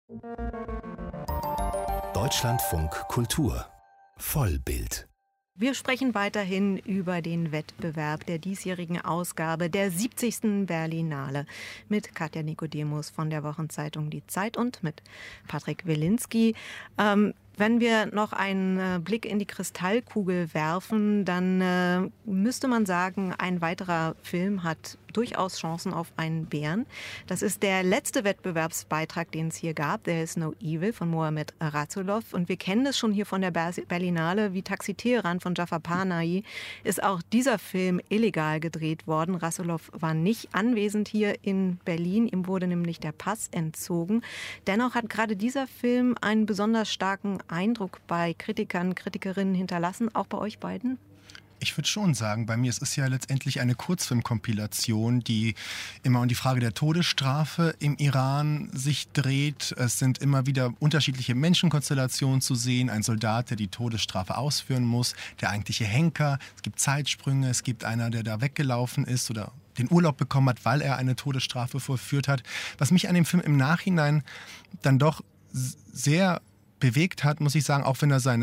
Deutschlandfunk Kultur Vollbild. Wir sprechen weiterhin über den Wettbewerb der diesjährigen Ausgabe der 70. Berlinale mit Katja Nikodemus von der Wochenzeitung Die Zeit und mit Patrick Wilinski. Wenn wir noch einen Blick in die Kristallkugel werfen, dann müsste man sagen, ein weiterer Film hat durchaus Chancen auf einen Bären. Das ist der letzte Wettbewerbsbeitrag, den es hier gab. There is no evil von Mohamed Rasoulof. Und wir kennen es schon hier von der Berlinale, wie Taxi Teheran von Jafar Panahi ist auch dieser Film illegal gedreht worden. Rasoulof war nicht anwesend hier in Berlin. Ihm wurde nämlich der Pass entzogen. Dennoch hat gerade dieser Film einen besonders starken Eindruck bei Kritikern, Kritikerinnen hinterlassen, auch bei euch beiden? Ich würde schon sagen, bei mir, es ist ja letztendlich eine Kurzfilmkompilation, die immer um die Frage der Todesstrafe im Iran sich dreht. Es sind immer wieder unterschiedliche Menschenkonstellationen zu sehen. Ein Soldat, der die Todesstrafe ausführen muss, der eigentliche Henker. Es gibt Zeitsprünge, es gibt einer, der da weggelaufen ist oder den Urlaub bekommen hat, weil er eine Todesstrafe vollführt hat. Was mich an dem Film im Nachhinein dann doch sehr bewegt hat, muss ich sagen, auch wenn er seine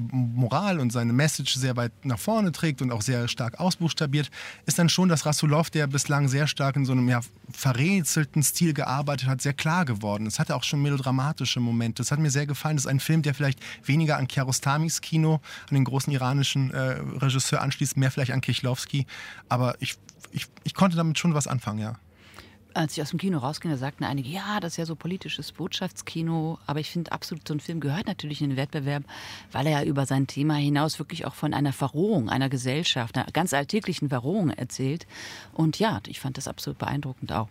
Moral und seine Message sehr weit nach vorne trägt und auch sehr stark ausbuchstabiert, ist dann schon, dass Rasoulof, der bislang sehr stark in so einem verrätselten Stil gearbeitet hat, sehr klar geworden. Es hatte auch schon melodramatische Momente. Das hat mir sehr gefallen. Das ist ein Film, der vielleicht weniger an Kiarostamis Kino, an den großen iranischen Regisseur anschließt, mehr vielleicht an Kieślowski. Aber ich konnte damit schon was anfangen, ja. Als ich aus dem Kino rausging, da sagten einige, ja, das ist ja so politisches Botschaftskino. Aber ich finde absolut, so ein Film gehört natürlich in den Wettbewerb, weil er ja über sein Thema hinaus wirklich auch von einer Verrohung einer Gesellschaft, einer ganz alltäglichen Verrohung erzählt. Und ja, ich fand das absolut beeindruckend auch.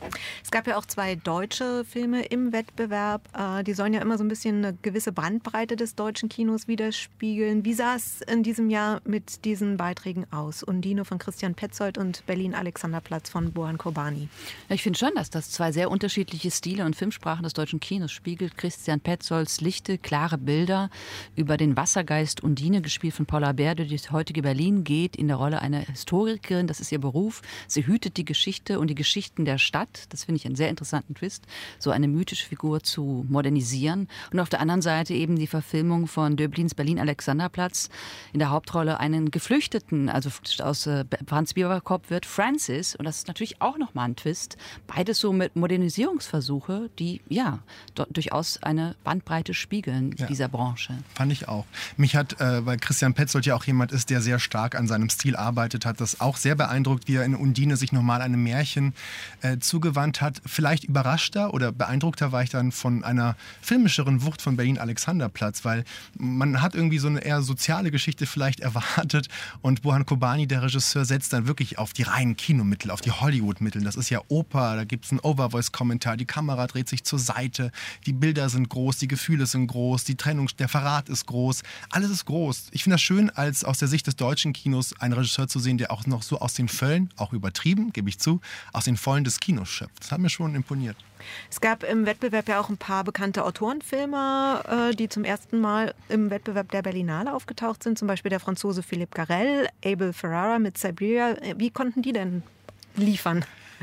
Es gab ja auch 2 deutsche Filme im Wettbewerb. Die sollen ja immer so ein bisschen eine gewisse Bandbreite des deutschen Kinos widerspiegeln. Wie sah es in diesem Jahr mit diesen Beiträgen aus? Undine von Christian Petzold und Berlin-Alexanderplatz von Bohan Kobani. Ich finde schon, dass das 2 sehr unterschiedliche Stile und Filmsprachen des deutschen Kinos spiegelt. Christian Petzolds lichte, klare Bilder über den Wassergeist Undine, gespielt von Paula Bär, die durchs heutige Berlin geht, in der Rolle einer Historikerin. Das ist ihr Beruf. Sie hütet die Geschichte und die Geschichten der Stadt. Das finde ich einen sehr interessanten Twist, so eine mythische Figur zu modernisieren. Und auf der anderen Seite eben die Verfilmung von Döblins Berlin-Alexanderplatz. In der Hauptrolle einen Geflüchteten, also aus Franz Bieberkopf wird Francis. Und das ist natürlich auch nochmal ein Twist. Beides so mit Modernisierungsversuche, die ja durchaus eine Bandbreite spiegeln dieser Branche. Fand ich auch. Mich hat, weil Christian Petzold ja auch jemand ist, der sehr stark an seinem Stil arbeitet, hat das auch sehr beeindruckt, wie er in Undine sich nochmal einem Märchen zugewandt hat. Vielleicht überraschter oder beeindruckter war ich dann von einer filmischeren Wucht von Berlin-Alexanderplatz, weil man hat irgendwie so eine eher soziale Geschichte vielleicht erwartet und Bohan Kobani, der Regisseur, setzt dann wirklich auf die reinen Kinomittel, auf die Hollywood-Mittel. Das ist ja Oper, da gibt es einen Overvoice-Kommentar, die Kamera dreht sich zur Seite, die Bilder sind groß, die Gefühle sind groß, die Trennung, der Verrat ist groß, alles ist groß. Ich finde das schön, als aus der Sicht des deutschen Kinos einen Regisseur zu sehen, der auch noch so aus den Vollen, auch übertrieben, gebe ich zu, aus den Vollen des Kinos schöpft. Das hat mir schon imponiert. Es gab im Wettbewerb ja auch ein paar bekannte Autorenfilmer, die zum ersten Mal im Wettbewerb der Berlinale aufgetaucht sind, zum Beispiel der Franzose Philippe Garrel, Abel Ferrara mit Siberia. Wie konnten die denn liefern?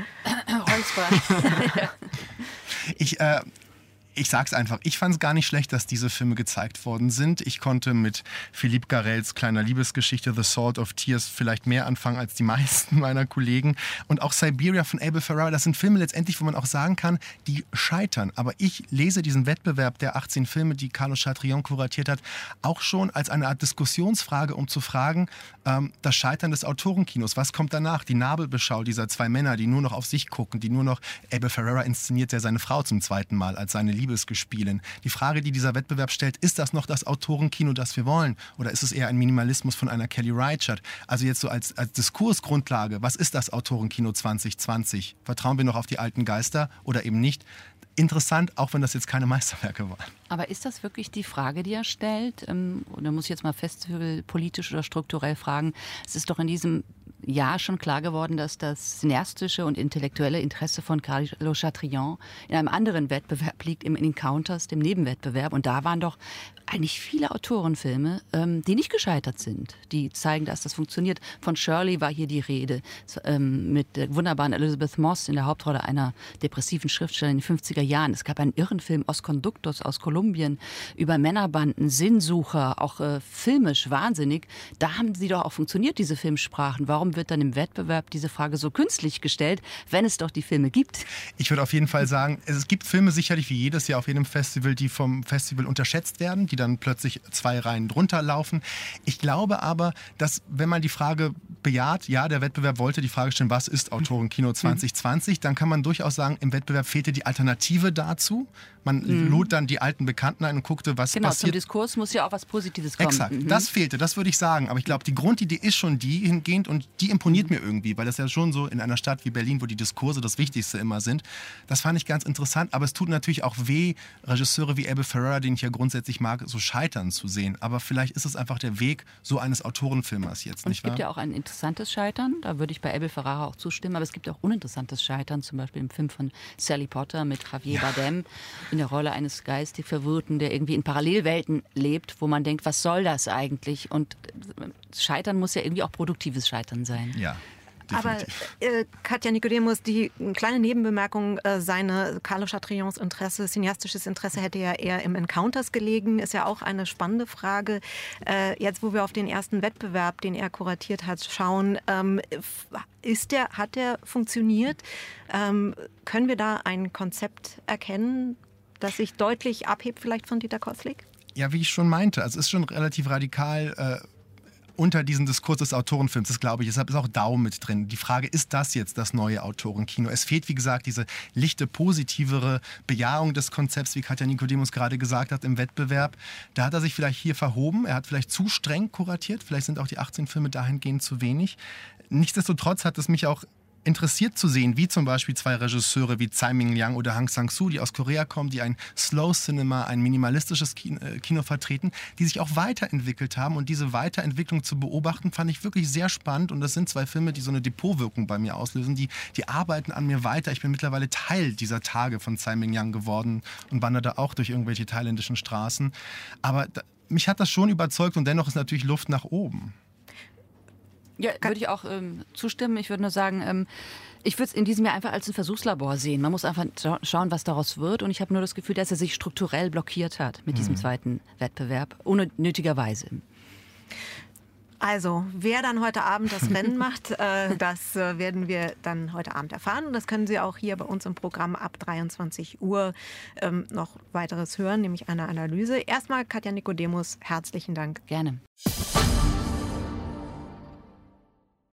Ich sag's einfach, ich fand es gar nicht schlecht, dass diese Filme gezeigt worden sind. Ich konnte mit Philippe Garrels kleiner Liebesgeschichte The Salt of Tears vielleicht mehr anfangen als die meisten meiner Kollegen. Und auch Siberia von Abel Ferrara, das sind Filme letztendlich, wo man auch sagen kann, die scheitern. Aber ich lese diesen Wettbewerb der 18 Filme, die Carlos Chatrion kuratiert hat, auch schon als eine Art Diskussionsfrage, um zu fragen, das Scheitern des Autorenkinos. Was kommt danach? Die Nabelbeschau dieser 2 Männer, die nur noch auf sich gucken, die nur noch, Abel Ferrara inszeniert ja seine Frau zum 2. Mal als seine Liebesgespielin. Die Frage, die dieser Wettbewerb stellt, ist das noch das Autorenkino, das wir wollen? Oder ist es eher ein Minimalismus von einer Kelly Reichardt? Also jetzt so als Diskursgrundlage, was ist das Autorenkino 2020? Vertrauen wir noch auf die alten Geister oder eben nicht? Interessant, auch wenn das jetzt keine Meisterwerke waren. Aber ist das wirklich die Frage, die er stellt? Und da muss ich jetzt mal politisch oder strukturell fragen. Es ist doch in diesem Jahr schon klar geworden, dass das cineastische und intellektuelle Interesse von Carlo Chatrian in einem anderen Wettbewerb liegt, im Encounters, dem Nebenwettbewerb. Und da waren doch eigentlich viele Autorenfilme, die nicht gescheitert sind. Die zeigen, dass das funktioniert. Von Shirley war hier die Rede, mit der wunderbaren Elizabeth Moss in der Hauptrolle einer depressiven Schriftstellerin in den 50er Jahren. Es gab einen irren Film, Os Conductos aus Kolumbien, über Männerbanden, Sinnsucher, auch filmisch wahnsinnig. Da haben sie doch auch funktioniert, diese Filmsprachen. Warum wird dann im Wettbewerb diese Frage so künstlich gestellt, wenn es doch die Filme gibt? Ich würde auf jeden Fall sagen, es gibt Filme sicherlich wie jedes Jahr auf jedem Festival, die vom Festival unterschätzt werden, die dann plötzlich 2 Reihen drunter laufen. Ich glaube aber, dass wenn man die Frage bejaht, ja, der Wettbewerb wollte die Frage stellen, was ist Autorenkino 2020, dann kann man durchaus sagen, im Wettbewerb fehlte die Alternative dazu. Man lud dann die alten Bekannten ein und guckte, was genau, passiert. Zum Diskurs muss ja auch was Positives kommen. Exakt, das fehlte, das würde ich sagen. Aber ich glaube, die Grundidee ist schon die hingehend und die imponiert mir irgendwie, weil das ja schon so in einer Stadt wie Berlin, wo die Diskurse das Wichtigste immer sind. Das fand ich ganz interessant, aber es tut natürlich auch weh, Regisseure wie Abel Ferrara, den ich ja grundsätzlich mag, so scheitern zu sehen. Aber vielleicht ist es einfach der Weg so eines Autorenfilmers jetzt, und nicht wahr? Es gibt ja auch ein interessantes Scheitern, da würde ich bei Abel Ferrara auch zustimmen, aber es gibt auch uninteressantes Scheitern, zum Beispiel im Film von Sally Potter mit Javier Bardem in der Rolle eines geistig Verwirrten, der irgendwie in Parallelwelten lebt, wo man denkt, was soll das eigentlich? Und Scheitern muss ja irgendwie auch produktives Scheitern sein. Ja. Aber Katja Nicodemus, die kleine Nebenbemerkung, Carlo Chatrians Interesse, cineastisches Interesse hätte ja eher im Encounters gelegen, ist ja auch eine spannende Frage. Jetzt, wo wir auf den ersten Wettbewerb, den er kuratiert hat, schauen, hat der funktioniert? Können wir da ein Konzept erkennen, das sich deutlich abhebt vielleicht von Dieter Koslik? Ja, wie ich schon meinte, also es ist schon relativ radikal unter diesem Diskurs des Autorenfilms, das glaube ich, deshalb ist auch Dau mit drin. Die Frage, ist das jetzt das neue Autorenkino? Es fehlt, wie gesagt, diese lichte, positivere Bejahung des Konzepts, wie Katja Nicodemus gerade gesagt hat, im Wettbewerb. Da hat er sich vielleicht hier verhoben, er hat vielleicht zu streng kuratiert, vielleicht sind auch die 18 Filme dahingehend zu wenig. Nichtsdestotrotz hat es mich auch interessiert zu sehen, wie zum Beispiel 2 Regisseure wie Tsai Ming-liang oder Hang Sang-soo, die aus Korea kommen, die ein Slow Cinema, ein minimalistisches Kino vertreten, die sich auch weiterentwickelt haben. Und diese Weiterentwicklung zu beobachten, fand ich wirklich sehr spannend. Und das sind 2 Filme, die so eine Depotwirkung bei mir auslösen. Die arbeiten an mir weiter. Ich bin mittlerweile Teil dieser Tage von Tsai Ming-liang geworden und wanderte auch durch irgendwelche thailändischen Straßen. Aber mich hat das schon überzeugt und dennoch ist natürlich Luft nach oben. Ja, würde ich auch zustimmen. Ich würde nur sagen, ich würde es in diesem Jahr einfach als ein Versuchslabor sehen. Man muss einfach schauen, was daraus wird. Und ich habe nur das Gefühl, dass er sich strukturell blockiert hat mit diesem zweiten Wettbewerb, unnötigerweise. Also, wer dann heute Abend das Rennen macht, das werden wir dann heute Abend erfahren. Und das können Sie auch hier bei uns im Programm ab 23 Uhr noch weiteres hören, nämlich eine Analyse. Erstmal, Katja Nicodemus, herzlichen Dank. Gerne.